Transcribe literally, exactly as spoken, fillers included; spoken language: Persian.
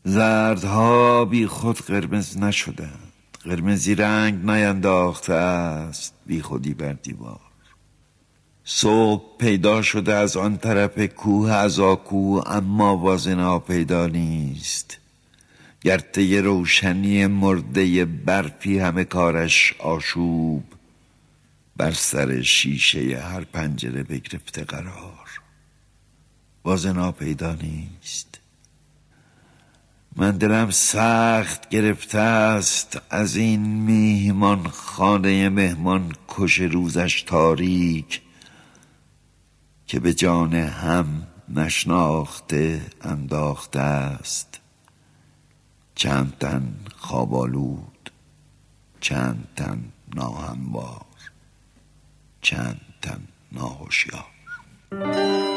زردها بی خود قرمز نشدند، قرمزی رنگ نینداخته است بی خودی بر دیوار. صبح پیدا شده از آن طرف کوه از آکو، اما باز ناپیدا نیست. گرته روشنی مرده برفی همه کارش آشوب، بر سر شیشه هر پنجره بگرفته قرار. باز ناپیدا نیست. من دلم سخت گرفته است از این میهمان خانه مهمان کش روزش تاریک، که به جان هم نشناخته انداخته است. چند تن خواب آلود، چند تن ناهموار، چند تن ناهوشیار.